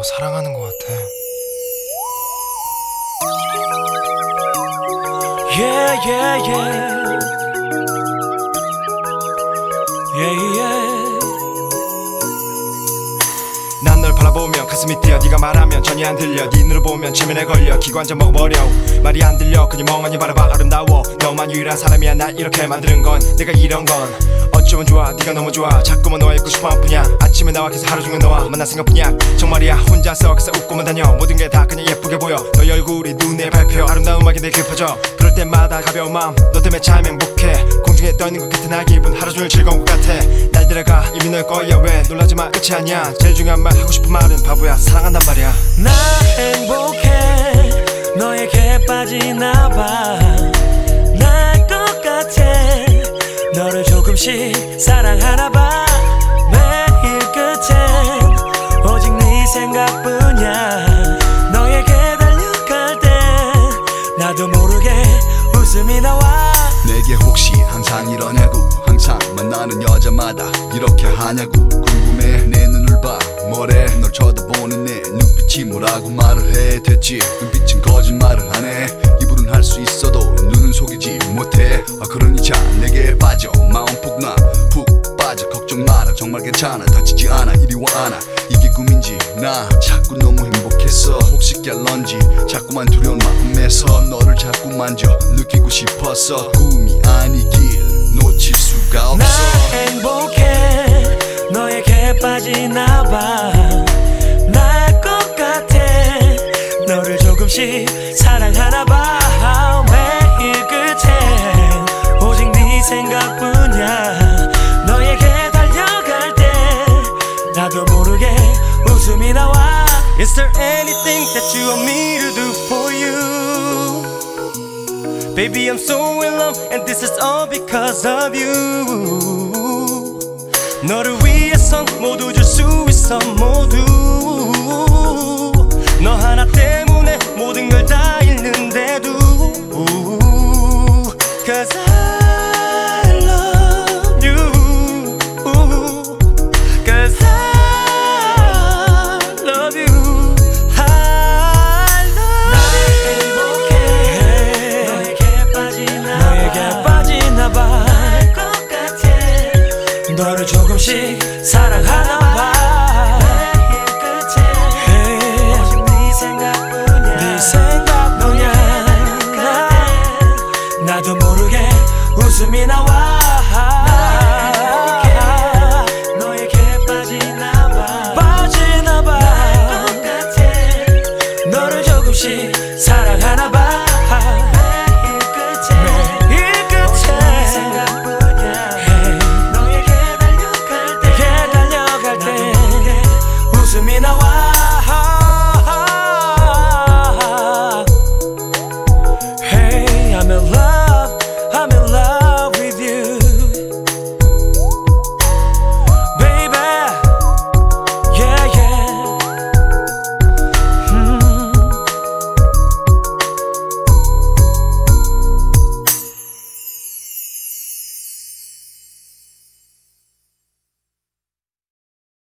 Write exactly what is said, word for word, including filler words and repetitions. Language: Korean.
너 사랑하는 것 같아. Yeah, yeah, yeah. Yeah, yeah. 난 널 바라보면 가슴이 뛰어. 네가 말하면 전혀 안 들려. 네 눈을 보면 최면에 걸려. 기관전 먹어버려. 말이 안 들려. 그냥 멍하니 바라봐. 아름다워. 너만 유일한 사람이야. 날 이렇게 만드는 건. 내가 이런 건 어쩌면 좋아. 네가 너무 좋아. 자꾸만 너와 있고 싶어 한 뿐이야. 아침에 나와 계속 하루 종일 너와 만난 생각뿐이야. 정말이야. 혼자서 계속 웃고만 다녀. 모든 게 다 그냥 예쁘게 보여. 너의 얼굴이 눈에 밟혀. 아름다운 음악이 내 귀에 퍼져. 그럴 때마다 가벼운 마음. 너 때문에 참 행복해. 공중에 떠있는 것 같은 나 기분. 하루 종일 즐거운 것 같아. 날 데려가. 이미 널 거야. 왜 놀라지마. 끝이 아니야. 제일 중요한 말 하고 싶은 말은 바보야. 사랑한단 말이야. 나 행복해. 너에게 빠지나봐. 날 것 같아. 너를 조금씩 사랑하나봐. 매일 끝엔 오직 네 생각뿐이야. 너에게 달려갈 때 나도 모르게 웃음이 나와. 내게 혹시 항상 이러냐고. 항상 만나는 여자마다 이렇게 하냐고. 궁금해. 내 눈을 봐. 뭐래. 널 쳐다보는 내 눈빛이 뭐라고 말을 해. 됐지. 눈빛은 거짓말을 하네. 입으로는 할 수 있어도 눈은 속이지 못해. 아 그러니 자 내게 빠져. 마음 푹 놔. 푹 빠져. 걱정 마라. 정말 괜찮아. 다치지 않아. 이리 와 안아. 이게 꿈인지 나 자꾸 너무 행복했어. 혹시 깰런지 자꾸만 두려운 마음에서 너를 자꾸 만져 느끼고 싶었어. 꿈이 아니길 놓칠 수가 없어. 나 행복해. 너에게 빠지나봐. 날 것 같아. 너를 조금씩 사랑하나봐. 매일 끝엔 오직 네 생각뿐이야. 너에게 달려갈 때 나도 모르게 웃음이 나와. Is there anything that you want me to do for you? Baby I'm so in love and this is all because of you. 너를 위해선 모두 줄 수 있어. 모두 너 하나 때문에 모든 걸 다 잃는데도 Cause I love you. Cause I love you. I love you. 너에게 빠지나 너에게 빠지나봐. 날 것 같아. 너를 조금씩 사랑하나봐. 매일 끝에 오직 네 생각뿐이야. 네 생각뿐이야. 나도 모르게 웃음이 나와.